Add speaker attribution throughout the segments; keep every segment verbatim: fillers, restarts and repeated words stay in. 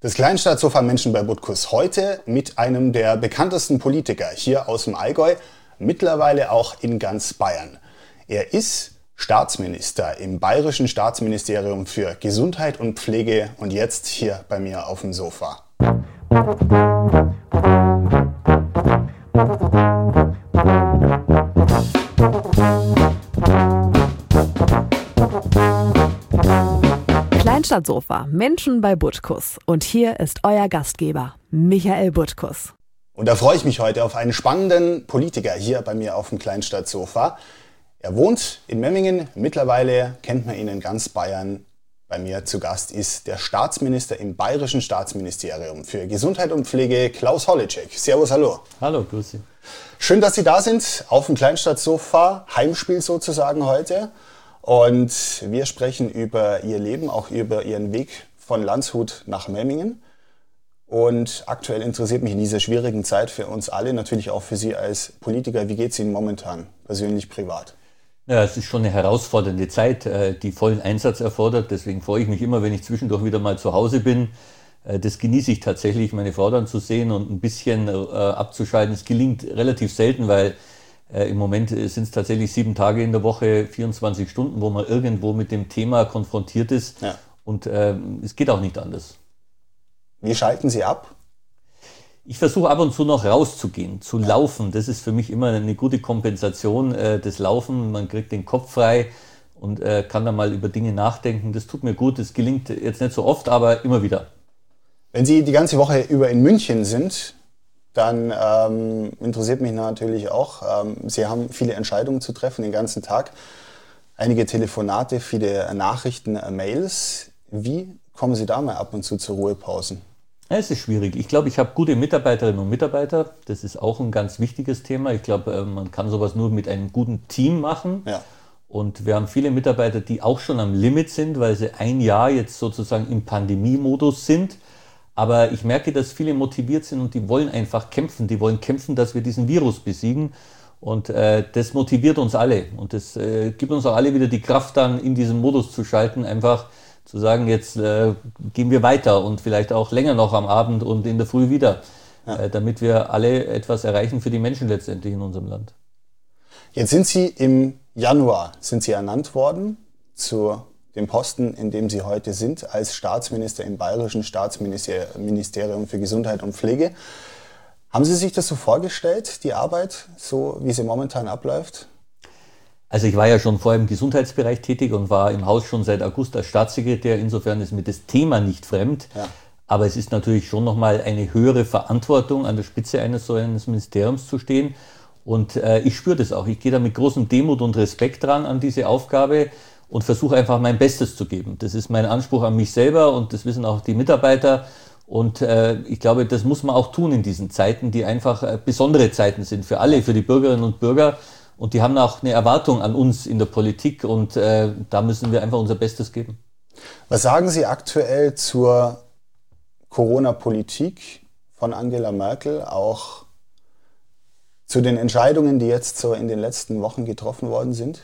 Speaker 1: Das Kleinstadtsofa Menschen bei Butkus heute mit einem der bekanntesten Politiker hier aus dem Allgäu, mittlerweile auch in ganz Bayern. Er ist Staatsminister im Bayerischen Staatsministerium für Gesundheit und Pflege und jetzt hier bei mir auf dem Sofa.
Speaker 2: Kleinstadtsofa Menschen bei Butkus. Und hier ist euer Gastgeber, Michael Butkus.
Speaker 1: Und da freue ich mich heute auf einen spannenden Politiker hier bei mir auf dem Kleinstadtsofa. Er wohnt in Memmingen, mittlerweile kennt man ihn in ganz Bayern. Bei mir zu Gast ist der Staatsminister im Bayerischen Staatsministerium für Gesundheit und Pflege, Klaus Holleczek. Servus, hallo.
Speaker 3: Hallo, grüß Sie.
Speaker 1: Schön, dass Sie da sind, auf dem Kleinstadtsofa, Heimspiel sozusagen heute. Und wir sprechen über Ihr Leben, auch über Ihren Weg von Landshut nach Memmingen. Und aktuell interessiert mich in dieser schwierigen Zeit für uns alle, natürlich auch für Sie als Politiker, wie geht es Ihnen momentan, persönlich, privat?
Speaker 3: Ja, es ist schon eine herausfordernde Zeit, die vollen Einsatz erfordert. Deswegen freue ich mich immer, wenn ich zwischendurch wieder mal zu Hause bin. Das genieße ich tatsächlich, meine Frau dann zu sehen und ein bisschen abzuschalten. Es gelingt relativ selten, weil im Moment sind es tatsächlich sieben Tage in der Woche, vierundzwanzig Stunden, wo man irgendwo mit dem Thema konfrontiert ist. Ja. Und äh, es geht auch nicht anders.
Speaker 1: Wie schalten Sie ab?
Speaker 3: Ich versuche ab und zu noch rauszugehen, zu ja. laufen. Das ist für mich immer eine gute Kompensation, äh, das Laufen. Man kriegt den Kopf frei und äh, kann dann mal über Dinge nachdenken. Das tut mir gut. Das gelingt jetzt nicht so oft, aber immer wieder.
Speaker 1: Wenn Sie die ganze Woche über in München sind, dann ähm, interessiert mich natürlich auch, ähm, Sie haben viele Entscheidungen zu treffen den ganzen Tag. Einige Telefonate, viele Nachrichten, äh, Mails. Wie kommen Sie da mal ab und zu zu Ruhepausen?
Speaker 3: Ja, es ist schwierig. Ich glaube, ich habe gute Mitarbeiterinnen und Mitarbeiter. Das ist auch ein ganz wichtiges Thema. Ich glaube, man kann sowas nur mit einem guten Team machen. Ja. Und wir haben viele Mitarbeiter, die auch schon am Limit sind, weil sie ein Jahr jetzt sozusagen im Pandemiemodus sind. Aber ich merke, dass viele motiviert sind und die wollen einfach kämpfen. Die wollen kämpfen, dass wir diesen Virus besiegen. Und äh, das motiviert uns alle. Und das äh, gibt uns auch alle wieder die Kraft, dann in diesen Modus zu schalten, einfach zu sagen, jetzt äh, gehen wir weiter und vielleicht auch länger noch am Abend und in der Früh wieder, ja. äh, damit wir alle etwas erreichen für die Menschen letztendlich in unserem Land.
Speaker 1: Jetzt sind Sie im Januar sind Sie ernannt worden zu dem Posten, in dem Sie heute sind, als Staatsminister im Bayerischen Staatsministerium für Gesundheit und Pflege. Haben Sie sich das so vorgestellt, die Arbeit, so wie sie momentan abläuft?
Speaker 3: Also ich war ja schon vorher im Gesundheitsbereich tätig und war im Haus schon seit August als Staatssekretär. Insofern ist mir das Thema nicht fremd. Ja. Aber es ist natürlich schon nochmal eine höhere Verantwortung, an der Spitze eines so eines Ministeriums zu stehen. Und äh, ich spüre das auch. Ich gehe da mit großem Demut und Respekt dran an diese Aufgabe und versuche einfach mein Bestes zu geben. Das ist mein Anspruch an mich selber und das wissen auch die Mitarbeiter. Und äh, ich glaube, das muss man auch tun in diesen Zeiten, die einfach äh, besondere Zeiten sind für alle, für die Bürgerinnen und Bürger. Und die haben auch eine Erwartung an uns in der Politik und äh, da müssen wir einfach unser Bestes geben.
Speaker 1: Was sagen Sie aktuell zur Corona-Politik von Angela Merkel, auch zu den Entscheidungen, die jetzt so in den letzten Wochen getroffen worden sind?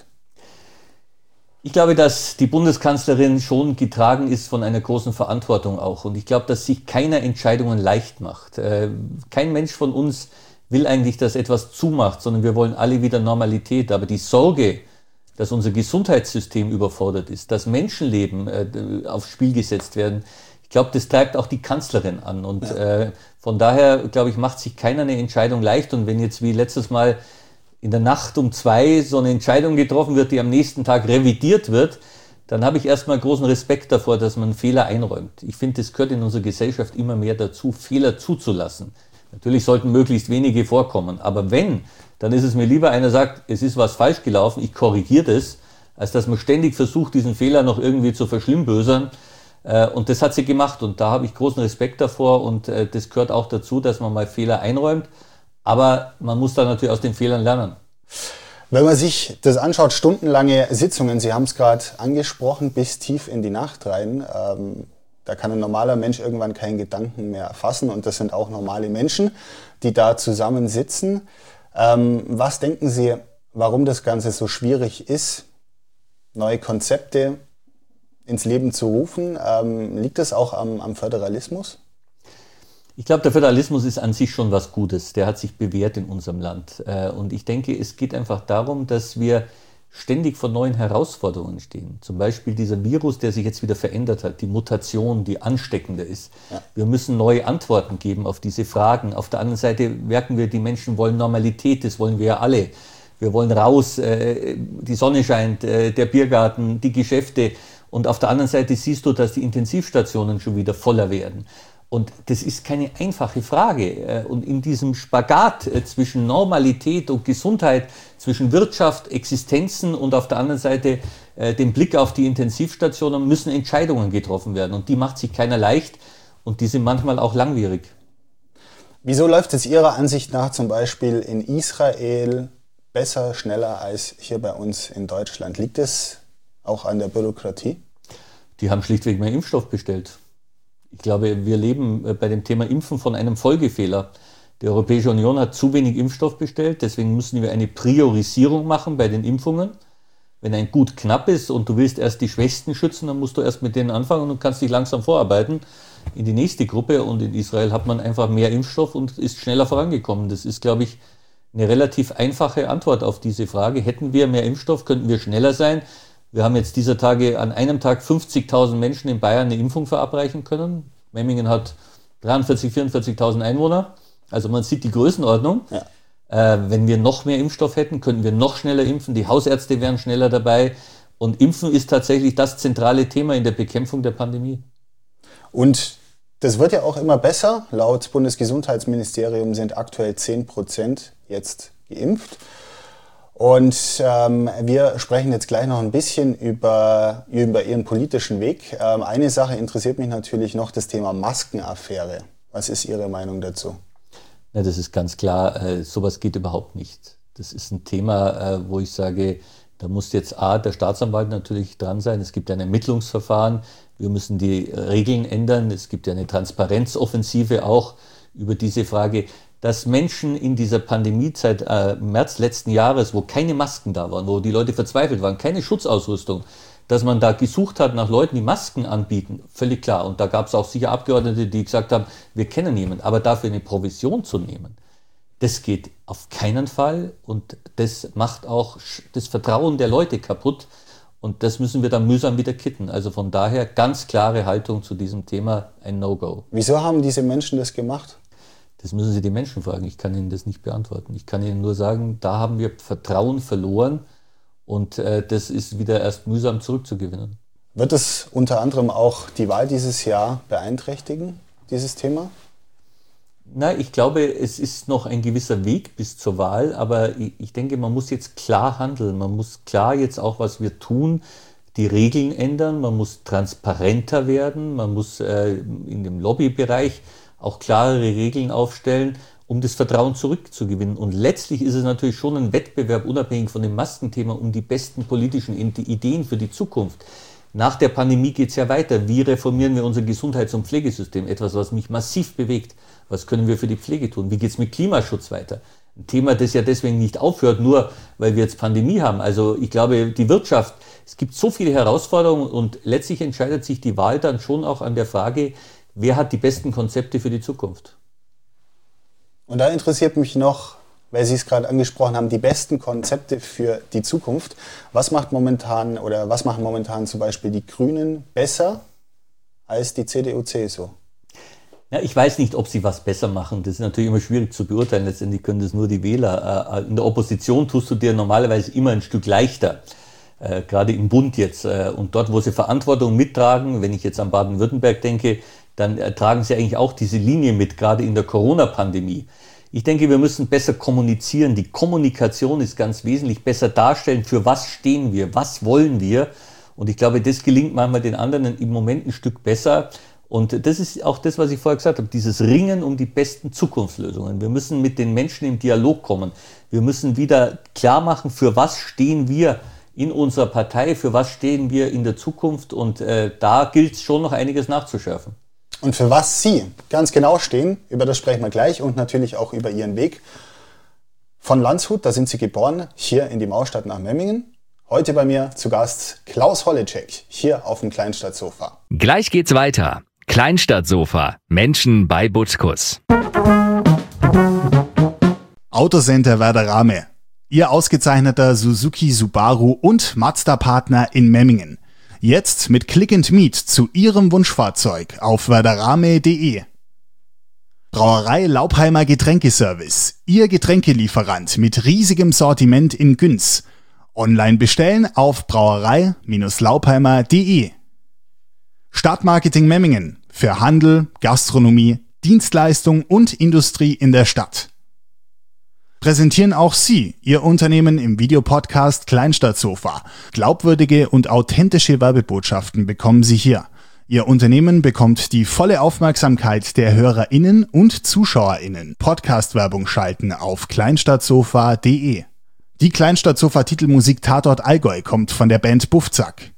Speaker 3: Ich glaube, dass die Bundeskanzlerin schon getragen ist von einer großen Verantwortung auch. Und ich glaube, dass sich keiner Entscheidungen leicht macht. Äh, kein Mensch von uns will eigentlich, dass etwas zumacht, sondern wir wollen alle wieder Normalität. Aber die Sorge, dass unser Gesundheitssystem überfordert ist, dass Menschenleben äh, aufs Spiel gesetzt werden, ich glaube, das treibt auch die Kanzlerin an. Und ja. äh, von daher, glaube ich, macht sich keiner eine Entscheidung leicht. Und wenn jetzt wie letztes Mal in der Nacht um zwei so eine Entscheidung getroffen wird, die am nächsten Tag revidiert wird, dann habe ich erstmal großen Respekt davor, dass man Fehler einräumt. Ich finde, es gehört in unserer Gesellschaft immer mehr dazu, Fehler zuzulassen. Natürlich sollten möglichst wenige vorkommen, aber wenn, dann ist es mir lieber, einer sagt, es ist was falsch gelaufen, ich korrigiere das, als dass man ständig versucht, diesen Fehler noch irgendwie zu verschlimmbösern. Und das hat sie gemacht und da habe ich großen Respekt davor und das gehört auch dazu, dass man mal Fehler einräumt, aber man muss dann natürlich aus den Fehlern lernen.
Speaker 1: Wenn man sich das anschaut, stundenlange Sitzungen, Sie haben es gerade angesprochen, bis tief in die Nacht rein, ähm, da kann ein normaler Mensch irgendwann keinen Gedanken mehr fassen und das sind auch normale Menschen, die da zusammen sitzen. Ähm, was denken Sie, warum das Ganze so schwierig ist, neue Konzepte ins Leben zu rufen? Ähm, liegt das auch am, am Föderalismus?
Speaker 3: Ich glaube, der Föderalismus ist an sich schon was Gutes. Der hat sich bewährt in unserem Land. Und ich denke, es geht einfach darum, dass wir ständig vor neuen Herausforderungen stehen. Zum Beispiel dieser Virus, der sich jetzt wieder verändert hat, die Mutation, die ansteckender ist. Ja. Wir müssen neue Antworten geben auf diese Fragen. Auf der anderen Seite merken wir, die Menschen wollen Normalität, das wollen wir ja alle. Wir wollen raus, die Sonne scheint, der Biergarten, die Geschäfte. Und auf der anderen Seite siehst du, dass die Intensivstationen schon wieder voller werden. Und das ist keine einfache Frage. Und in diesem Spagat zwischen Normalität und Gesundheit, zwischen Wirtschaft, Existenzen und auf der anderen Seite dem Blick auf die Intensivstationen müssen Entscheidungen getroffen werden. Und die macht sich keiner leicht und die sind manchmal auch langwierig.
Speaker 1: Wieso läuft es Ihrer Ansicht nach zum Beispiel in Israel besser, schneller als hier bei uns in Deutschland? Liegt es auch an der Bürokratie?
Speaker 3: Die haben schlichtweg mehr Impfstoff bestellt. Ich glaube, wir leben bei dem Thema Impfen von einem Folgefehler. Die Europäische Union hat zu wenig Impfstoff bestellt, deswegen müssen wir eine Priorisierung machen bei den Impfungen. Wenn ein Gut knapp ist und du willst erst die Schwächsten schützen, dann musst du erst mit denen anfangen und kannst dich langsam vorarbeiten in die nächste Gruppe. Und in Israel hat man einfach mehr Impfstoff und ist schneller vorangekommen. Das ist, glaube ich, eine relativ einfache Antwort auf diese Frage. Hätten wir mehr Impfstoff, könnten wir schneller sein. Wir haben jetzt dieser Tage an einem Tag fünfzigtausend Menschen in Bayern eine Impfung verabreichen können. Memmingen hat dreiundvierzigtausend, vierundvierzigtausend Einwohner. Also man sieht die Größenordnung. Ja. Äh, wenn wir noch mehr Impfstoff hätten, könnten wir noch schneller impfen. Die Hausärzte wären schneller dabei. Und Impfen ist tatsächlich das zentrale Thema in der Bekämpfung der Pandemie.
Speaker 1: Und das wird ja auch immer besser. Laut Bundesgesundheitsministerium sind aktuell zehn Prozent jetzt geimpft. Und ähm, wir sprechen jetzt gleich noch ein bisschen über, über Ihren politischen Weg. Ähm, eine Sache interessiert mich natürlich noch, das Thema Maskenaffäre. Was ist Ihre Meinung dazu?
Speaker 3: Ja, das ist ganz klar, äh, sowas geht überhaupt nicht. Das ist ein Thema, äh, wo ich sage, da muss jetzt A, der Staatsanwalt natürlich dran sein. Es gibt ja ein Ermittlungsverfahren. Wir müssen die Regeln ändern. Es gibt ja eine Transparenzoffensive auch über diese Frage, dass Menschen in dieser Pandemiezeit, äh, im März letzten Jahres, wo keine Masken da waren, wo die Leute verzweifelt waren, keine Schutzausrüstung, dass man da gesucht hat nach Leuten, die Masken anbieten, völlig klar. Und da gab es auch sicher Abgeordnete, die gesagt haben, wir kennen jemanden, aber dafür eine Provision zu nehmen, das geht auf keinen Fall und das macht auch das Vertrauen der Leute kaputt und das müssen wir dann mühsam wieder kitten. Also von daher ganz klare Haltung zu diesem Thema, ein No-Go.
Speaker 1: Wieso haben diese Menschen das gemacht?
Speaker 3: Das müssen Sie die Menschen fragen. Ich kann Ihnen das nicht beantworten. Ich kann Ihnen nur sagen, da haben wir Vertrauen verloren und äh, das ist wieder erst mühsam zurückzugewinnen.
Speaker 1: Wird es unter anderem auch die Wahl dieses Jahr beeinträchtigen, dieses Thema?
Speaker 3: Na, ich glaube, es ist noch ein gewisser Weg bis zur Wahl, aber ich, ich denke, man muss jetzt klar handeln. Man muss klar jetzt auch, was wir tun, die Regeln ändern. Man muss transparenter werden. Man muss äh, in dem Lobbybereich auch klarere Regeln aufstellen, um das Vertrauen zurückzugewinnen. Und letztlich ist es natürlich schon ein Wettbewerb, unabhängig von dem Maskenthema, um die besten politischen Ideen für die Zukunft. Nach der Pandemie geht es ja weiter. Wie reformieren wir unser Gesundheits- und Pflegesystem? Etwas, was mich massiv bewegt. Was können wir für die Pflege tun? Wie geht es mit Klimaschutz weiter? Ein Thema, das ja deswegen nicht aufhört, nur weil wir jetzt Pandemie haben. Also ich glaube, die Wirtschaft, es gibt so viele Herausforderungen und letztlich entscheidet sich die Wahl dann schon auch an der Frage, wer hat die besten Konzepte für die Zukunft?
Speaker 1: Und da interessiert mich noch, weil Sie es gerade angesprochen haben, die besten Konzepte für die Zukunft. Was macht momentan oder was machen momentan zum Beispiel die Grünen besser als die C D U C S U?
Speaker 3: Ja, ich weiß nicht, ob sie was besser machen. Das ist natürlich immer schwierig zu beurteilen. Letztendlich können das nur die Wähler. In der Opposition tust du dir normalerweise immer ein Stück leichter. Äh, gerade im Bund jetzt. Äh, und dort, wo sie Verantwortung mittragen, wenn ich jetzt an Baden-Württemberg denke, dann äh, tragen sie eigentlich auch diese Linie mit, gerade in der Corona-Pandemie. Ich denke, wir müssen besser kommunizieren. Die Kommunikation ist ganz wesentlich. Besser darstellen, für was stehen wir, was wollen wir. Und ich glaube, das gelingt manchmal den anderen im Moment ein Stück besser. Und das ist auch das, was ich vorher gesagt habe, dieses Ringen um die besten Zukunftslösungen. Wir müssen mit den Menschen im Dialog kommen. Wir müssen wieder klar machen, für was stehen wir in unserer Partei, für was stehen wir in der Zukunft. Und äh, da gilt es schon noch einiges nachzuschärfen.
Speaker 1: Und für was Sie ganz genau stehen, über das sprechen wir gleich und natürlich auch über Ihren Weg. Von Landshut, da sind Sie geboren, hier in die Maustadt nach Memmingen. Heute bei mir zu Gast Klaus Holleczek, hier auf dem Kleinstadtsofa.
Speaker 4: Gleich geht's weiter. Kleinstadtsofa. Menschen bei Butkus.
Speaker 5: Autocenter Werderame. Ihr ausgezeichneter Suzuki, Subaru und Mazda-Partner in Memmingen. Jetzt mit Click and Meet zu Ihrem Wunschfahrzeug auf werderame punkt de. Brauerei Laubheimer Getränkeservice. Ihr Getränkelieferant mit riesigem Sortiment in Günz. Online bestellen auf brauerei Laubheimer punkt de. Stadtmarketing Memmingen. Für Handel, Gastronomie, Dienstleistung und Industrie in der Stadt. Präsentieren auch Sie Ihr Unternehmen im Videopodcast Kleinstadtsofa. Glaubwürdige und authentische Werbebotschaften bekommen Sie hier. Ihr Unternehmen bekommt die volle Aufmerksamkeit der HörerInnen und ZuschauerInnen. Podcast-Werbung schalten auf kleinstadtsofa punkt de. Die Kleinstadtsofa-Titelmusik Tatort Allgäu kommt von der Band Buffzack.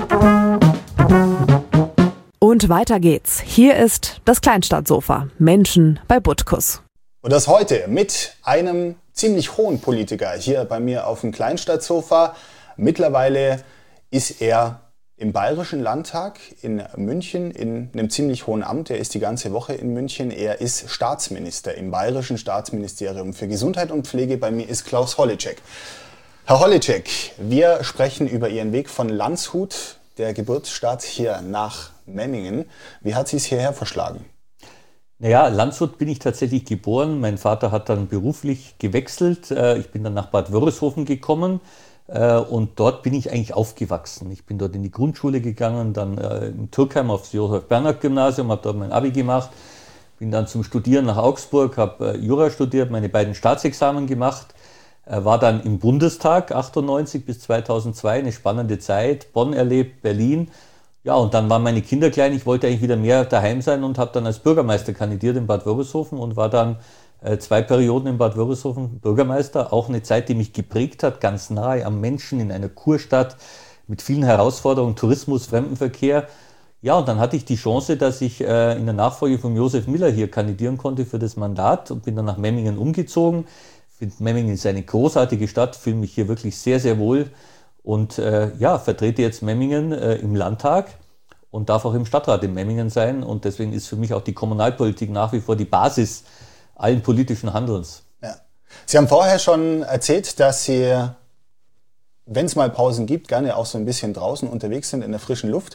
Speaker 2: Und weiter geht's. Hier ist das Kleinstadtsofa. Menschen bei Butkus.
Speaker 1: Und das heute mit einem ziemlich hohen Politiker hier bei mir auf dem Kleinstadtsofa. Mittlerweile ist er im Bayerischen Landtag in München in einem ziemlich hohen Amt. Er ist die ganze Woche in München. Er ist Staatsminister im Bayerischen Staatsministerium für Gesundheit und Pflege. Bei mir ist Klaus Holleczek. Herr Holleczek, wir sprechen über Ihren Weg von Landshut, der Geburtsstadt, hier nach Memmingen. Wie hat Sie es hierher verschlagen?
Speaker 3: Naja, Landshut bin ich tatsächlich geboren. Mein Vater hat dann beruflich gewechselt. Ich bin dann nach Bad Wörishofen gekommen und dort bin ich eigentlich aufgewachsen. Ich bin dort in die Grundschule gegangen, dann in Türkheim aufs Josef-Bernhard-Gymnasium, habe dort mein Abi gemacht, bin dann zum Studieren nach Augsburg, habe Jura studiert, meine beiden Staatsexamen gemacht, war dann im Bundestag achtundneunzig bis zweitausendzwei, eine spannende Zeit, Bonn erlebt, Berlin. Ja, und dann waren meine Kinder klein, ich wollte eigentlich wieder mehr daheim sein und habe dann als Bürgermeister kandidiert in Bad Wörishofen und war dann äh, zwei Perioden in Bad Wörishofen Bürgermeister. Auch eine Zeit, die mich geprägt hat, ganz nahe am Menschen in einer Kurstadt mit vielen Herausforderungen, Tourismus, Fremdenverkehr. Ja, und dann hatte ich die Chance, dass ich äh, in der Nachfolge von Josef Miller hier kandidieren konnte für das Mandat und bin dann nach Memmingen umgezogen. Ich finde, Memmingen ist eine großartige Stadt, fühle mich hier wirklich sehr, sehr wohl. Und äh, ja, vertrete jetzt Memmingen äh, im Landtag und darf auch im Stadtrat in Memmingen sein. Und deswegen ist für mich auch die Kommunalpolitik nach wie vor die Basis allen politischen Handelns.
Speaker 1: Ja. Sie haben vorher schon erzählt, dass Sie, wenn es mal Pausen gibt, gerne auch so ein bisschen draußen unterwegs sind in der frischen Luft.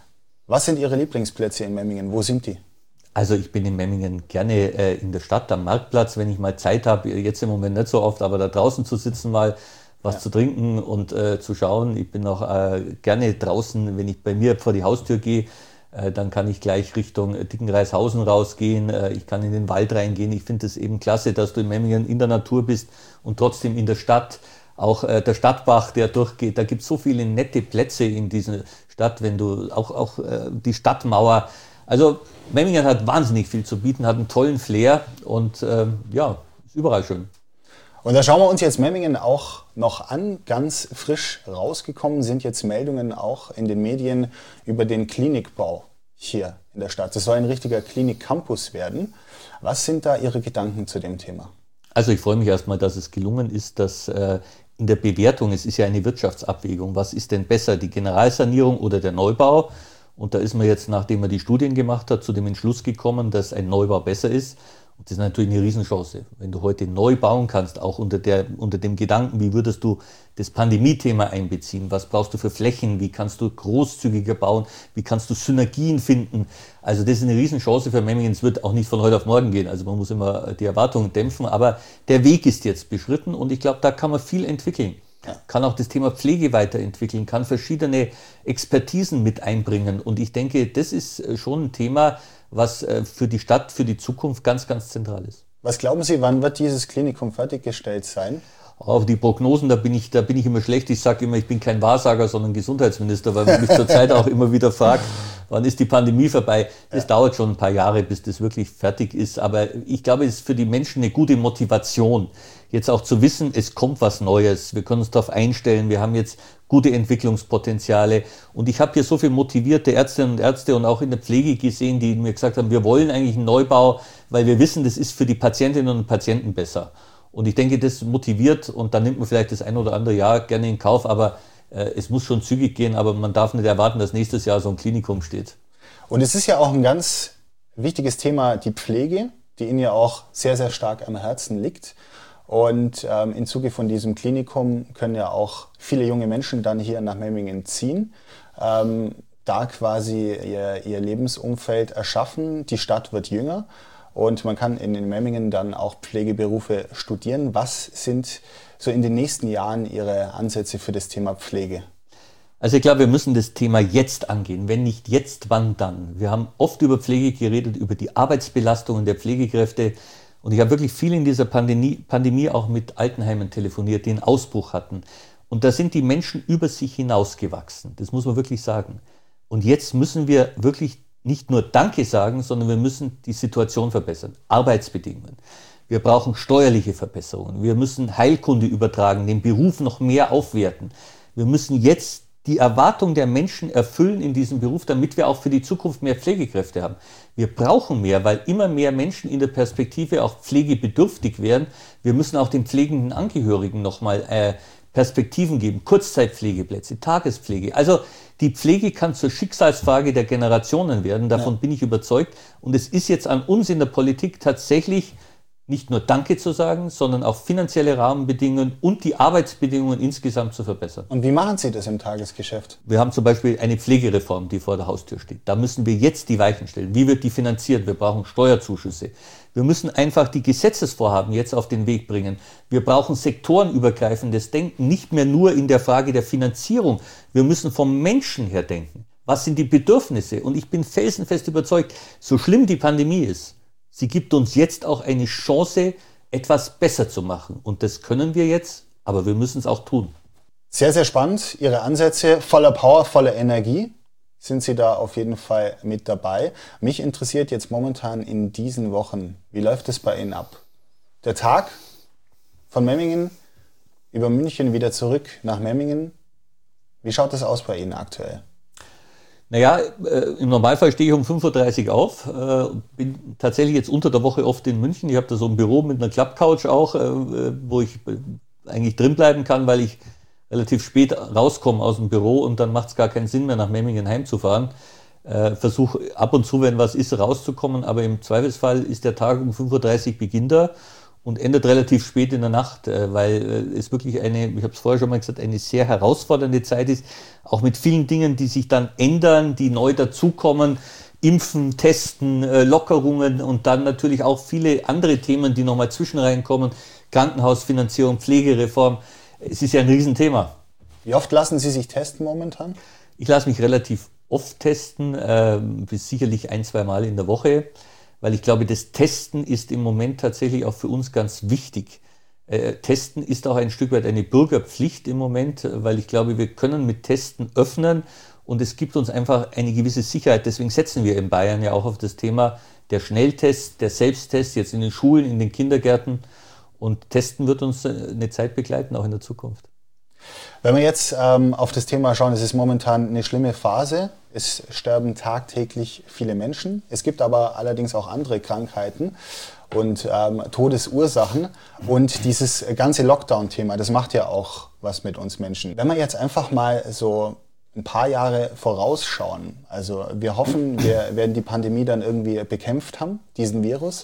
Speaker 1: Was sind Ihre Lieblingsplätze in Memmingen? Wo sind die?
Speaker 3: Also ich bin in Memmingen gerne äh, in der Stadt, am Marktplatz, wenn ich mal Zeit habe, jetzt im Moment nicht so oft, aber da draußen zu sitzen mal, was ja. zu trinken und äh, zu schauen. Ich bin auch äh, gerne draußen, wenn ich bei mir vor die Haustür gehe, äh, dann kann ich gleich Richtung Dickenreishausen rausgehen, äh, ich kann in den Wald reingehen. Ich finde es eben klasse, dass du in Memmingen in der Natur bist und trotzdem in der Stadt. Auch äh, der Stadtbach, der durchgeht, da gibt es so viele nette Plätze in dieser Stadt, wenn du auch, auch äh, die Stadtmauer. Also Memmingen hat wahnsinnig viel zu bieten, hat einen tollen Flair und äh, ja, ist überall schön.
Speaker 1: Und da schauen wir uns jetzt Memmingen auch noch an. Ganz frisch rausgekommen sind jetzt Meldungen auch in den Medien über den Klinikbau hier in der Stadt. Das soll ein richtiger Klinikcampus werden. Was sind da Ihre Gedanken zu dem Thema?
Speaker 3: Also ich freue mich erstmal, dass es gelungen ist, dass äh, in der Bewertung, es ist ja eine Wirtschaftsabwägung, was ist denn besser, die Generalsanierung oder der Neubau? Und da ist man jetzt, nachdem man die Studien gemacht hat, zu dem Entschluss gekommen, dass ein Neubau besser ist. Und das ist natürlich eine Riesenchance. Wenn du heute neu bauen kannst, auch unter, der, unter dem Gedanken, wie würdest du das Pandemie-Thema einbeziehen? Was brauchst du für Flächen? Wie kannst du großzügiger bauen? Wie kannst du Synergien finden? Also das ist eine Riesenchance für Memmingen. Es wird auch nicht von heute auf morgen gehen. Also man muss immer die Erwartungen dämpfen. Aber der Weg ist jetzt beschritten und ich glaube, da kann man viel entwickeln. Ja. Kann auch das Thema Pflege weiterentwickeln, kann verschiedene Expertisen mit einbringen. Und ich denke, das ist schon ein Thema, was für die Stadt, für die Zukunft ganz, ganz zentral ist.
Speaker 1: Was glauben Sie, wann wird dieses Klinikum fertiggestellt sein?
Speaker 3: Auf die Prognosen, da bin ich, da bin ich immer schlecht. Ich sage immer, ich bin kein Wahrsager, sondern Gesundheitsminister, weil man mich zurzeit auch immer wieder fragt, wann ist die Pandemie vorbei? Das ja. dauert schon ein paar Jahre, bis das wirklich fertig ist. Aber ich glaube, es ist für die Menschen eine gute Motivation, jetzt auch zu wissen, es kommt was Neues. Wir können uns darauf einstellen. Wir haben jetzt gute Entwicklungspotenziale. Und ich habe hier so viele motivierte Ärztinnen und Ärzte und auch in der Pflege gesehen, die mir gesagt haben, wir wollen eigentlich einen Neubau, weil wir wissen, das ist für die Patientinnen und Patienten besser. Und ich denke, das motiviert und dann nimmt man vielleicht das ein oder andere Jahr gerne in Kauf, aber äh, es muss schon zügig gehen, aber man darf nicht erwarten, dass nächstes Jahr so ein Klinikum steht.
Speaker 1: Und es ist ja auch ein ganz wichtiges Thema, die Pflege, die Ihnen ja auch sehr, sehr stark am Herzen liegt. Und ähm, im Zuge von diesem Klinikum können ja auch viele junge Menschen dann hier nach Memmingen ziehen, ähm, da quasi ihr, ihr Lebensumfeld erschaffen. Die Stadt wird jünger und man kann in den Memmingen dann auch Pflegeberufe studieren. Was sind so in den nächsten Jahren Ihre Ansätze für das Thema Pflege?
Speaker 3: Also ich glaube, wir müssen das Thema jetzt angehen. Wenn nicht jetzt, wann dann? Wir haben oft über Pflege geredet, über die Arbeitsbelastungen der Pflegekräfte. Und ich habe wirklich viel in dieser Pandemie, Pandemie auch mit Altenheimen telefoniert, die einen Ausbruch hatten. Und da sind die Menschen über sich hinausgewachsen. Das muss man wirklich sagen. Und jetzt müssen wir wirklich nicht nur Danke sagen, sondern wir müssen die Situation verbessern. Arbeitsbedingungen. Wir brauchen steuerliche Verbesserungen. Wir müssen Heilkunde übertragen, den Beruf noch mehr aufwerten. Wir müssen jetzt die Erwartung der Menschen erfüllen in diesem Beruf, damit wir auch für die Zukunft mehr Pflegekräfte haben. Wir brauchen mehr, weil immer mehr Menschen in der Perspektive auch pflegebedürftig werden. Wir müssen auch den pflegenden Angehörigen nochmal äh, Perspektiven geben, Kurzzeitpflegeplätze, Tagespflege. Also die Pflege kann zur Schicksalsfrage der Generationen werden, davon ja. bin ich überzeugt. Und es ist jetzt an uns in der Politik tatsächlich nicht nur Danke zu sagen, sondern auch finanzielle Rahmenbedingungen und die Arbeitsbedingungen insgesamt zu verbessern.
Speaker 1: Und wie machen Sie das im Tagesgeschäft?
Speaker 3: Wir haben zum Beispiel eine Pflegereform, die vor der Haustür steht. Da müssen wir jetzt die Weichen stellen. Wie wird die finanziert? Wir brauchen Steuerzuschüsse. Wir müssen einfach die Gesetzesvorhaben jetzt auf den Weg bringen. Wir brauchen sektorenübergreifendes Denken, nicht mehr nur in der Frage der Finanzierung. Wir müssen vom Menschen her denken. Was sind die Bedürfnisse? Und ich bin felsenfest überzeugt, so schlimm die Pandemie ist, sie gibt uns jetzt auch eine Chance, etwas besser zu machen. Und das können wir jetzt, aber wir müssen es auch tun.
Speaker 1: Sehr, sehr spannend. Ihre Ansätze, voller Power, voller Energie, sind Sie da auf jeden Fall mit dabei. Mich interessiert jetzt momentan in diesen Wochen, wie läuft es bei Ihnen ab? Der Tag von Memmingen über München wieder zurück nach Memmingen. Wie schaut das aus bei Ihnen aktuell?
Speaker 3: Naja, äh, im Normalfall stehe ich um fünf Uhr dreißig auf, äh, bin tatsächlich jetzt unter der Woche oft in München. Ich habe da so ein Büro mit einer Klappcouch auch, äh, wo ich eigentlich drin bleiben kann, weil ich relativ spät rauskomme aus dem Büro und dann macht es gar keinen Sinn mehr, nach Memmingen heimzufahren. Äh, Versuche ab und zu, wenn was ist, rauszukommen, aber im Zweifelsfall ist der Tag um fünf Uhr dreißig beginnt er und endet relativ spät in der Nacht, weil es wirklich eine, ich habe es vorher schon mal gesagt, eine sehr herausfordernde Zeit ist, auch mit vielen Dingen, die sich dann ändern, die neu dazukommen, Impfen, Testen, Lockerungen und dann natürlich auch viele andere Themen, die nochmal zwischen reinkommen, Krankenhausfinanzierung, Pflegereform. Es ist ja ein Riesenthema.
Speaker 1: Wie oft lassen Sie sich testen momentan?
Speaker 3: Ich lasse mich relativ oft testen, äh, bis sicherlich ein, zwei Mal in der Woche. Weil ich glaube, das Testen ist im Moment tatsächlich auch für uns ganz wichtig. Äh, Testen ist auch ein Stück weit eine Bürgerpflicht im Moment, weil ich glaube, wir können mit Testen öffnen und es gibt uns einfach eine gewisse Sicherheit. Deswegen setzen wir in Bayern ja auch auf das Thema der Schnelltest, der Selbsttest, jetzt in den Schulen, in den Kindergärten. Und Testen wird uns eine Zeit begleiten, auch in der Zukunft.
Speaker 1: Wenn wir jetzt ähm, auf das Thema schauen, es ist momentan eine schlimme Phase. Es sterben tagtäglich viele Menschen. Es gibt aber allerdings auch andere Krankheiten und ähm, Todesursachen. Und dieses ganze Lockdown-Thema, das macht ja auch was mit uns Menschen. Wenn wir jetzt einfach mal so ein paar Jahre vorausschauen, also wir hoffen, wir werden die Pandemie dann irgendwie bekämpft haben, diesen Virus.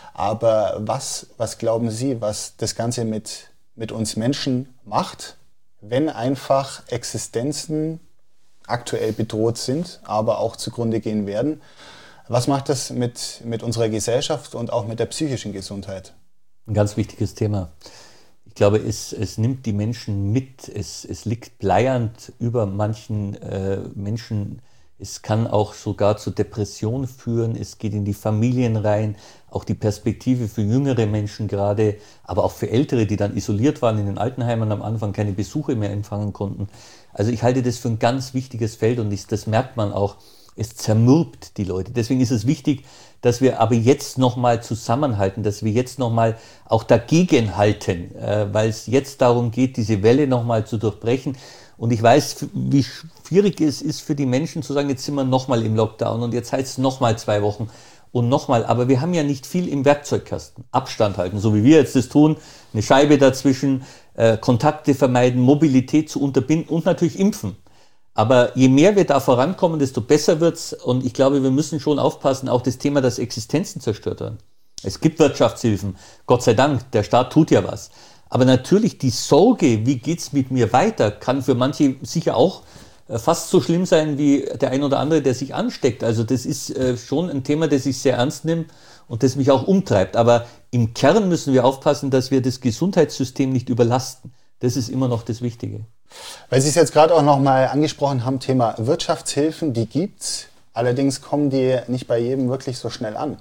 Speaker 1: Aber was, was glauben Sie, was das Ganze mit, mit uns Menschen macht, wenn einfach Existenzen aktuell bedroht sind, aber auch zugrunde gehen werden? Was macht das mit, mit unserer Gesellschaft und auch mit der psychischen Gesundheit?
Speaker 3: Ein ganz wichtiges Thema. Ich glaube, es, es nimmt die Menschen mit. Es, es liegt bleiernd über manchen äh, Menschen. Es kann auch sogar zu Depressionen führen. Es geht in die Familien rein. Auch die Perspektive für jüngere Menschen gerade, aber auch für Ältere, die dann isoliert waren in den Altenheimen am Anfang, keine Besuche mehr empfangen konnten. Also ich halte das für ein ganz wichtiges Feld und ich, das merkt man auch. Es zermürbt die Leute. Deswegen ist es wichtig, dass wir aber jetzt nochmal zusammenhalten, dass wir jetzt nochmal auch dagegen halten, äh, weil es jetzt darum geht, diese Welle nochmal zu durchbrechen. Und ich weiß, wie schwierig es ist für die Menschen zu sagen, jetzt sind wir nochmal im Lockdown und jetzt heißt es nochmal zwei Wochen und nochmal. Aber wir haben ja nicht viel im Werkzeugkasten. Abstand halten, so wie wir jetzt das tun, eine Scheibe dazwischen, äh, Kontakte vermeiden, Mobilität zu unterbinden und natürlich impfen. Aber je mehr wir da vorankommen, desto besser wird's. Und ich glaube, wir müssen schon aufpassen, auch das Thema, dass Existenzen zerstört werden. Es gibt Wirtschaftshilfen, Gott sei Dank, der Staat tut ja was. Aber natürlich die Sorge, wie geht's mit mir weiter, kann für manche sicher auch fast so schlimm sein wie der ein oder andere, der sich ansteckt. Also das ist schon ein Thema, das ich sehr ernst nehme und das mich auch umtreibt. Aber im Kern müssen wir aufpassen, dass wir das Gesundheitssystem nicht überlasten. Das ist immer noch das Wichtige.
Speaker 1: Weil Sie es jetzt gerade auch nochmal angesprochen haben, Thema Wirtschaftshilfen, die gibt's. Allerdings kommen die nicht bei jedem wirklich so schnell an.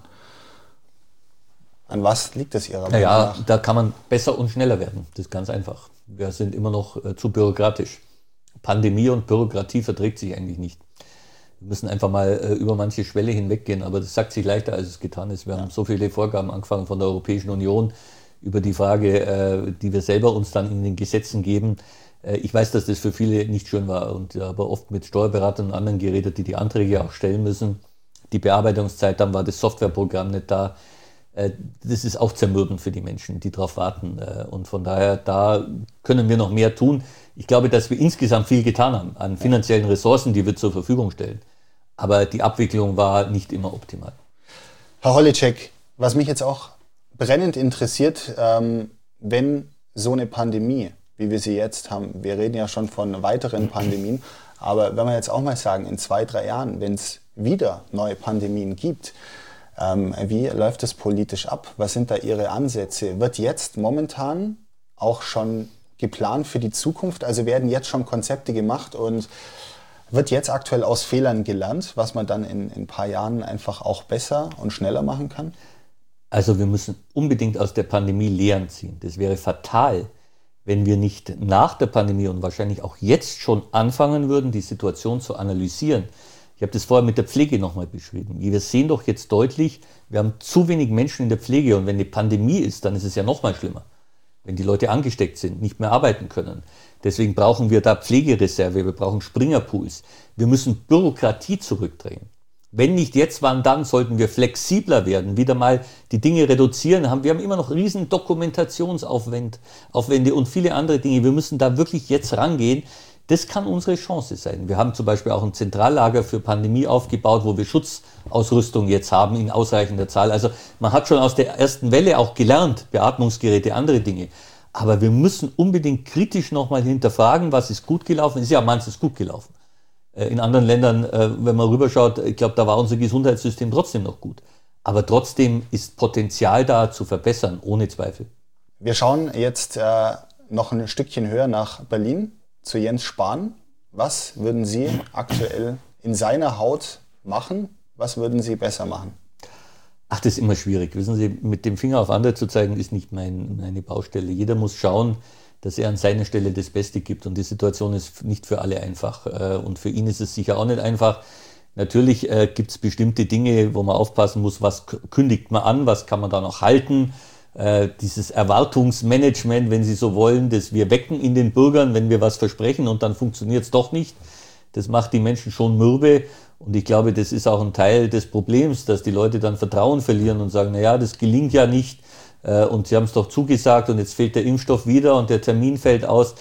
Speaker 1: An was liegt es Ihrer Meinung
Speaker 3: naja,
Speaker 1: nach?
Speaker 3: Da kann man besser und schneller werden. Das ist ganz einfach. Wir sind immer noch äh, zu bürokratisch. Pandemie und Bürokratie verträgt sich eigentlich nicht. Wir müssen einfach mal äh, über manche Schwelle hinweggehen, aber das sagt sich leichter, als es getan ist. Wir ja. haben so viele Vorgaben angefangen von der Europäischen Union über die Frage, äh, die wir selber uns dann in den Gesetzen geben. Äh, ich weiß, dass das für viele nicht schön war und äh, aber oft mit Steuerberatern und anderen geredet, die die Anträge auch stellen müssen. Die Bearbeitungszeit, dann war das Softwareprogramm nicht da. Äh, das ist auch zermürbend für die Menschen, die darauf warten. Äh, und von daher, da können wir noch mehr tun. Ich glaube, dass wir insgesamt viel getan haben an finanziellen Ressourcen, die wir zur Verfügung stellen. Aber die Abwicklung war nicht immer optimal.
Speaker 1: Herr Holitschek, was mich jetzt auch brennend interessiert, ähm, wenn so eine Pandemie, wie wir sie jetzt haben, wir reden ja schon von weiteren Pandemien, aber wenn wir jetzt auch mal sagen, in zwei, drei Jahren, wenn es wieder neue Pandemien gibt, ähm, wie läuft das politisch ab? Was sind da Ihre Ansätze? Wird jetzt momentan auch schon geplant für die Zukunft? Also werden jetzt schon Konzepte gemacht und wird jetzt aktuell aus Fehlern gelernt, was man dann in, in ein paar Jahren einfach auch besser und schneller machen kann?
Speaker 3: Also wir müssen unbedingt aus der Pandemie Lehren ziehen. Das wäre fatal, wenn wir nicht nach der Pandemie und wahrscheinlich auch jetzt schon anfangen würden, die Situation zu analysieren. Ich habe das vorher mit der Pflege nochmal beschrieben. Wir sehen doch jetzt deutlich, wir haben zu wenig Menschen in der Pflege und wenn eine Pandemie ist, dann ist es ja noch mal schlimmer. Wenn die Leute angesteckt sind, nicht mehr arbeiten können. Deswegen brauchen wir da Pflegereserve, wir brauchen Springerpools. Wir müssen Bürokratie zurückdrehen. Wenn nicht jetzt, wann dann, sollten wir flexibler werden, wieder mal die Dinge reduzieren. Wir haben immer noch riesen Dokumentationsaufwände Aufwände und viele andere Dinge. Wir müssen da wirklich jetzt rangehen. Das kann unsere Chance sein. Wir haben zum Beispiel auch ein Zentrallager für Pandemie aufgebaut, wo wir Schutzausrüstung jetzt haben in ausreichender Zahl. Also man hat schon aus der ersten Welle auch gelernt, Beatmungsgeräte, andere Dinge. Aber wir müssen unbedingt kritisch nochmal hinterfragen, was ist gut gelaufen. Ist ja manches gut gelaufen. In anderen Ländern, wenn man rüberschaut, ich glaube, da war unser Gesundheitssystem trotzdem noch gut. Aber trotzdem ist Potenzial da zu verbessern, ohne Zweifel.
Speaker 1: Wir schauen jetzt äh, noch ein Stückchen höher nach Berlin. Zu Jens Spahn. Was würden Sie aktuell in seiner Haut machen? Was würden Sie besser machen?
Speaker 3: Ach, das ist immer schwierig. Wissen Sie, mit dem Finger auf andere zu zeigen, ist nicht mein, meine Baustelle. Jeder muss schauen, dass er an seiner Stelle das Beste gibt. Und die Situation ist nicht für alle einfach. Und für ihn ist es sicher auch nicht einfach. Natürlich äh, gibt es bestimmte Dinge, wo man aufpassen muss, was kündigt man an, was kann man da noch halten. Äh, dieses Erwartungsmanagement, wenn Sie so wollen, das wir wecken in den Bürgern, wenn wir was versprechen und dann funktioniert es doch nicht. Das macht die Menschen schon mürbe und ich glaube, das ist auch ein Teil des Problems, dass die Leute dann Vertrauen verlieren und sagen, naja, das gelingt ja nicht äh, und Sie haben es doch zugesagt und jetzt fehlt der Impfstoff wieder und der Termin fällt aus.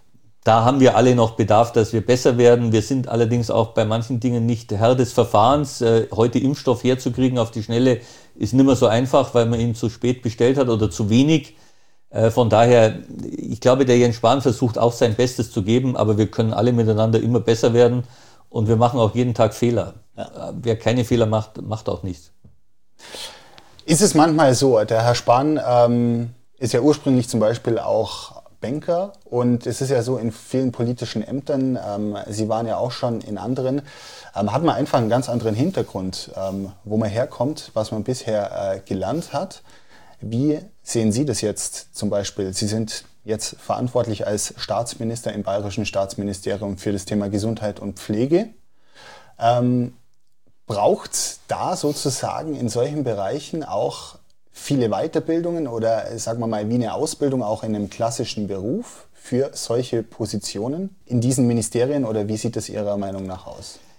Speaker 3: Da haben wir alle noch Bedarf, dass wir besser werden. Wir sind allerdings auch bei manchen Dingen nicht Herr des Verfahrens. Äh, heute Impfstoff herzukriegen auf die Schnelle ist nicht mehr so einfach, weil man ihn zu spät bestellt hat oder zu wenig. Äh, von daher, ich glaube, der Jens Spahn versucht auch sein Bestes zu geben, aber wir können alle miteinander immer besser werden und wir machen auch jeden Tag Fehler. Ja. Wer keine Fehler macht, macht auch nichts.
Speaker 1: Ist es manchmal so, der Herr Spahn ähm, ist ja ursprünglich zum Beispiel auch Banker und es ist ja so in vielen politischen Ämtern, ähm, Sie waren ja auch schon in anderen, ähm, hat man einfach einen ganz anderen Hintergrund, ähm, wo man herkommt, was man bisher äh, gelernt hat. Wie sehen Sie das jetzt zum Beispiel? Sie sind jetzt verantwortlich als Staatsminister im Bayerischen Staatsministerium für das Thema Gesundheit und Pflege. Ähm, braucht es da sozusagen in solchen Bereichen auch viele Weiterbildungen oder sagen wir mal wie eine Ausbildung auch in einem klassischen Beruf für solche Positionen in diesen Ministerien oder wie sieht das Ihrer Meinung nach aus?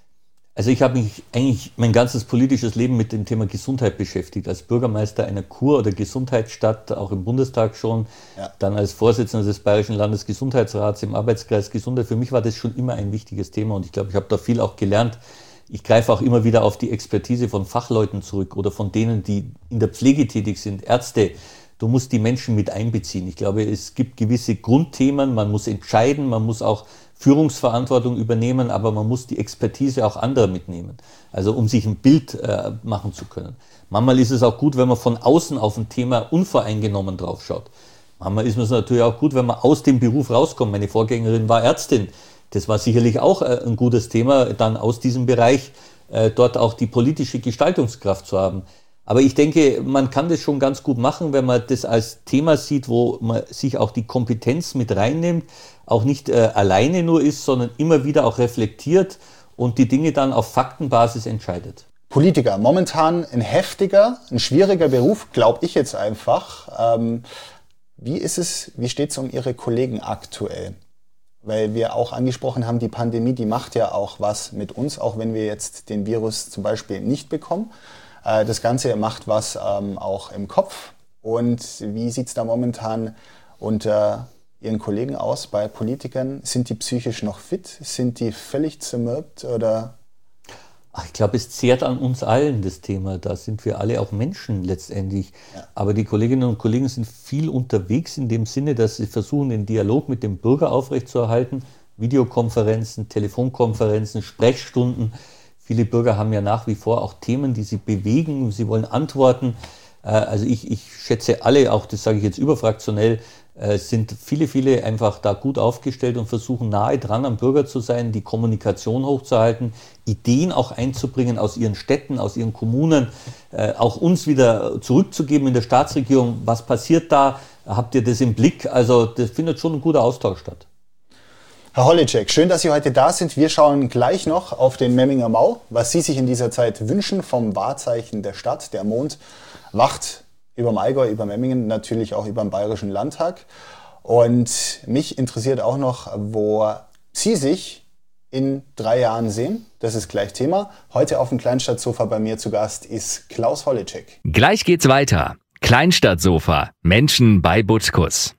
Speaker 3: Also ich habe mich eigentlich mein ganzes politisches Leben mit dem Thema Gesundheit beschäftigt. Als Bürgermeister einer Kur- oder Gesundheitsstadt, auch im Bundestag schon, ja. Dann als Vorsitzender des Bayerischen Landesgesundheitsrats im Arbeitskreis Gesundheit. Für mich war das schon immer ein wichtiges Thema und ich glaube, ich habe da viel auch gelernt. Ich greife auch immer wieder auf die Expertise von Fachleuten zurück oder von denen, die in der Pflege tätig sind, Ärzte. Du musst die Menschen mit einbeziehen. Ich glaube, es gibt gewisse Grundthemen, man muss entscheiden, man muss auch Führungsverantwortung übernehmen, aber man muss die Expertise auch anderer mitnehmen, also um sich ein Bild äh, machen zu können. Manchmal ist es auch gut, wenn man von außen auf ein Thema unvoreingenommen drauf schaut. Manchmal ist es natürlich auch gut, wenn man aus dem Beruf rauskommt. Meine Vorgängerin war Ärztin. Das war sicherlich auch äh, ein gutes Thema, dann aus diesem Bereich äh, dort auch die politische Gestaltungskraft zu haben. Aber ich denke, man kann das schon ganz gut machen, wenn man das als Thema sieht, wo man sich auch die Kompetenz mit reinnimmt, auch nicht äh, alleine nur ist, sondern immer wieder auch reflektiert und die Dinge dann auf Faktenbasis entscheidet.
Speaker 1: Politiker, momentan ein heftiger, ein schwieriger Beruf, glaube ich jetzt einfach. Ähm, wie ist es, wie steht es um Ihre Kollegen aktuell? Weil wir auch angesprochen haben, die Pandemie, die macht ja auch was mit uns, auch wenn wir jetzt den Virus zum Beispiel nicht bekommen. Äh, das Ganze macht was ähm, auch im Kopf. Und wie sieht es da momentan unter Ihren Kollegen aus bei Politikern? Sind die psychisch noch fit? Sind die völlig zermürbt oder?
Speaker 3: Ach, ich glaube, es zehrt an uns allen, das Thema. Da sind wir alle auch Menschen letztendlich. Ja. Aber die Kolleginnen und Kollegen sind viel unterwegs in dem Sinne, dass sie versuchen, den Dialog mit dem Bürger aufrechtzuerhalten. Videokonferenzen, Telefonkonferenzen, Sprechstunden. Viele Bürger haben ja nach wie vor auch Themen, die sie bewegen. Sie wollen Antworten. Also ich, ich schätze alle, auch das sage ich jetzt überfraktionell, sind viele, viele einfach da gut aufgestellt und versuchen nahe dran am Bürger zu sein, die Kommunikation hochzuhalten, Ideen auch einzubringen aus ihren Städten, aus ihren Kommunen, äh, auch uns wieder zurückzugeben in der Staatsregierung. Was passiert da? Habt ihr das im Blick? Also das findet schon ein guter Austausch statt.
Speaker 1: Herr Holleczek, schön, dass Sie heute da sind. Wir schauen gleich noch auf den Memminger Mau, was Sie sich in dieser Zeit wünschen vom Wahrzeichen der Stadt. Der Mond wacht über dem Allgäu, über Memmingen, natürlich auch über dem Bayerischen Landtag. Und mich interessiert auch noch, wo Sie sich in drei Jahren sehen. Das ist gleich Thema. Heute auf dem Kleinstadtsofa bei mir zu Gast ist Klaus Holleczek.
Speaker 4: Gleich geht's weiter. Kleinstadtsofa. Menschen bei Butkus.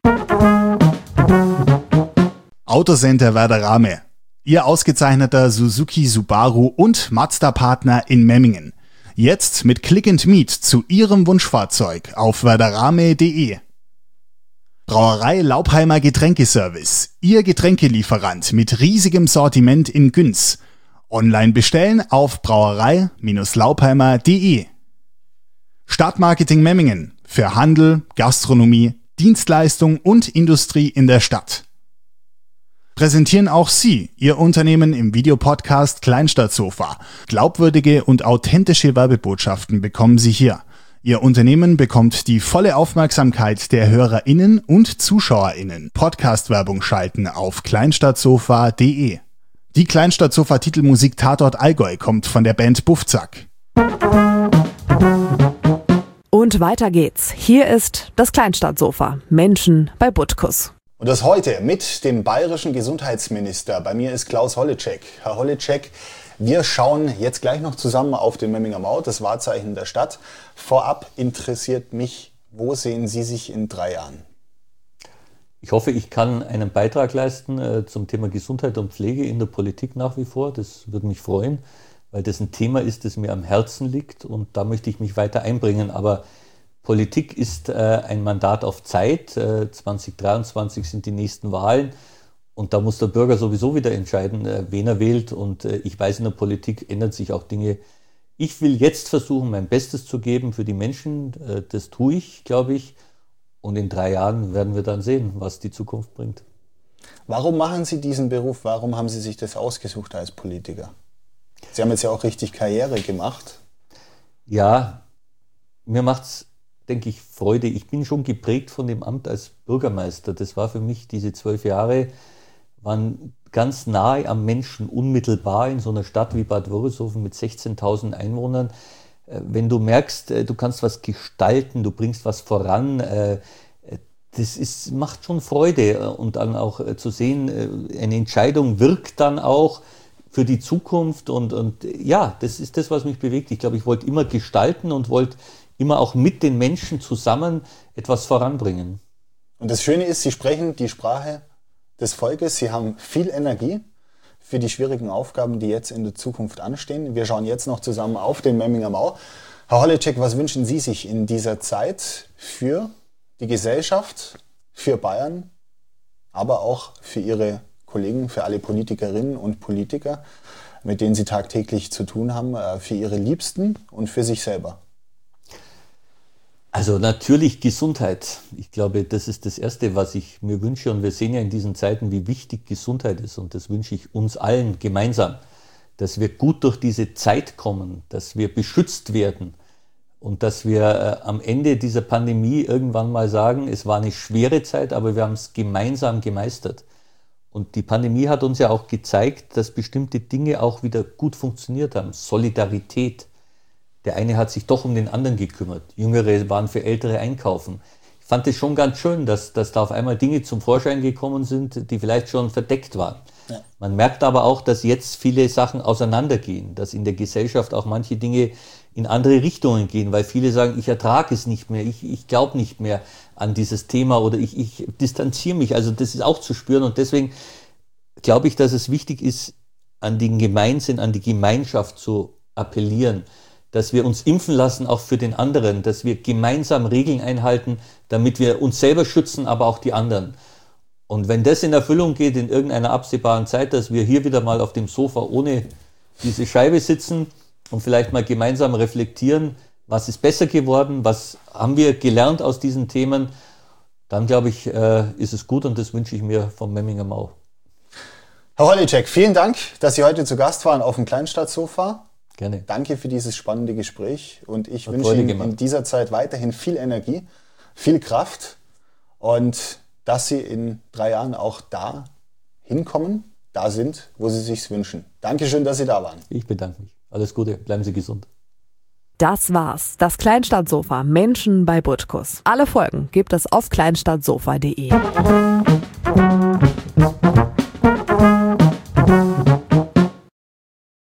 Speaker 5: Autocenter Werderame. Ihr ausgezeichneter Suzuki, Subaru und Mazda-Partner in Memmingen. Jetzt mit Click and Meet zu Ihrem Wunschfahrzeug auf werderame punkt de. Brauerei Laubheimer Getränkeservice. Ihr Getränkelieferant mit riesigem Sortiment in Günz. Online bestellen auf brauerei Laubheimer punkt de. Stadtmarketing Memmingen. Für Handel, Gastronomie, Dienstleistung und Industrie in der Stadt. Präsentieren auch Sie Ihr Unternehmen im Videopodcast Kleinstadtsofa. Glaubwürdige und authentische Werbebotschaften bekommen Sie hier. Ihr Unternehmen bekommt die volle Aufmerksamkeit der HörerInnen und ZuschauerInnen. Podcast-Werbung schalten auf kleinstadtsofa punkt de. Die Kleinstadtsofa-Titelmusik Tatort Allgäu kommt von der Band Buffzack.
Speaker 2: Und weiter geht's. Hier ist das Kleinstadtsofa. Menschen bei Butkus.
Speaker 1: Und das heute mit dem bayerischen Gesundheitsminister. Bei mir ist Klaus Holleczek. Herr Holleczek, wir schauen jetzt gleich noch zusammen auf den Memminger Mau, das Wahrzeichen der Stadt. Vorab interessiert mich, wo sehen Sie sich in drei Jahren?
Speaker 3: Ich hoffe, ich kann einen Beitrag leisten äh, zum Thema Gesundheit und Pflege in der Politik nach wie vor. Das würde mich freuen, weil das ein Thema ist, das mir am Herzen liegt und da möchte ich mich weiter einbringen. Aber Politik ist äh, ein Mandat auf Zeit. Äh, zwanzig dreiundzwanzig sind die nächsten Wahlen und da muss der Bürger sowieso wieder entscheiden, äh, wen er wählt. Und äh, ich weiß, in der Politik ändern sich auch Dinge. Ich will jetzt versuchen, mein Bestes zu geben für die Menschen. Äh, das tue ich, glaube ich. Und in drei Jahren werden wir dann sehen, was die Zukunft bringt.
Speaker 1: Warum machen Sie diesen Beruf? Warum haben Sie sich das ausgesucht als Politiker? Sie haben jetzt ja auch richtig Karriere gemacht.
Speaker 3: Ja, mir macht's, denke ich, Freude. Ich bin schon geprägt von dem Amt als Bürgermeister. Das war für mich, diese zwölf Jahre, waren ganz nahe am Menschen, unmittelbar in so einer Stadt wie Bad Wörishofen mit sechzehntausend Einwohnern. Wenn du merkst, du kannst was gestalten, du bringst was voran, das ist, macht schon Freude. Und dann auch zu sehen, eine Entscheidung wirkt dann auch. für die Zukunft. Und, und ja, das ist das, was mich bewegt. Ich glaube, ich wollte immer gestalten und wollte immer auch mit den Menschen zusammen etwas voranbringen.
Speaker 1: Und das Schöne ist, Sie sprechen die Sprache des Volkes. Sie haben viel Energie für die schwierigen Aufgaben, die jetzt in der Zukunft anstehen. Wir schauen jetzt noch zusammen auf den Memminger Mau. Herr Holleczek, was wünschen Sie sich in dieser Zeit für die Gesellschaft, für Bayern, aber auch für Ihre Kollegen, für alle Politikerinnen und Politiker, mit denen Sie tagtäglich zu tun haben, für Ihre Liebsten und für sich selber?
Speaker 3: Also natürlich Gesundheit. Ich glaube, das ist das Erste, was ich mir wünsche. Und wir sehen ja in diesen Zeiten, wie wichtig Gesundheit ist. Und das wünsche ich uns allen gemeinsam, dass wir gut durch diese Zeit kommen, dass wir beschützt werden und dass wir äh, am Ende dieser Pandemie irgendwann mal sagen, es war eine schwere Zeit, aber wir haben es gemeinsam gemeistert. Und die Pandemie hat uns ja auch gezeigt, dass bestimmte Dinge auch wieder gut funktioniert haben. Solidarität. Der eine hat sich doch um den anderen gekümmert. Jüngere waren für Ältere einkaufen. Ich fand es schon ganz schön, dass, dass da auf einmal Dinge zum Vorschein gekommen sind, die vielleicht schon verdeckt waren. Ja. Man merkt aber auch, dass jetzt viele Sachen auseinandergehen, dass in der Gesellschaft auch manche Dinge in andere Richtungen gehen, weil viele sagen, ich ertrage es nicht mehr, ich, ich glaube nicht mehr an dieses Thema oder ich, ich distanziere mich. Also das ist auch zu spüren und deswegen glaube ich, dass es wichtig ist, an den Gemeinsinn, an die Gemeinschaft zu appellieren, dass wir uns impfen lassen, auch für den anderen, dass wir gemeinsam Regeln einhalten, damit wir uns selber schützen, aber auch die anderen. Und wenn das in Erfüllung geht in irgendeiner absehbaren Zeit, dass wir hier wieder mal auf dem Sofa ohne diese Scheibe sitzen und vielleicht mal gemeinsam reflektieren, was ist besser geworden, was haben wir gelernt aus diesen Themen, dann glaube ich, ist es gut und das wünsche ich mir vom Memminger Mau.
Speaker 1: Herr Holleczek, vielen Dank, dass Sie heute zu Gast waren auf dem Kleinstadtsofa.
Speaker 3: Gerne.
Speaker 1: Danke für dieses spannende Gespräch und ich Hat wünsche Ihnen gemacht. in dieser Zeit weiterhin viel Energie, viel Kraft und dass Sie in drei Jahren auch da hinkommen, da sind, wo Sie sich's wünschen. Dankeschön, dass Sie da waren.
Speaker 3: Ich bedanke mich. Alles Gute, bleiben Sie gesund.
Speaker 2: Das war's. Das Kleinstadtsofa. Menschen bei Butkus. Alle Folgen gibt es auf kleinstadtsofa punkt de.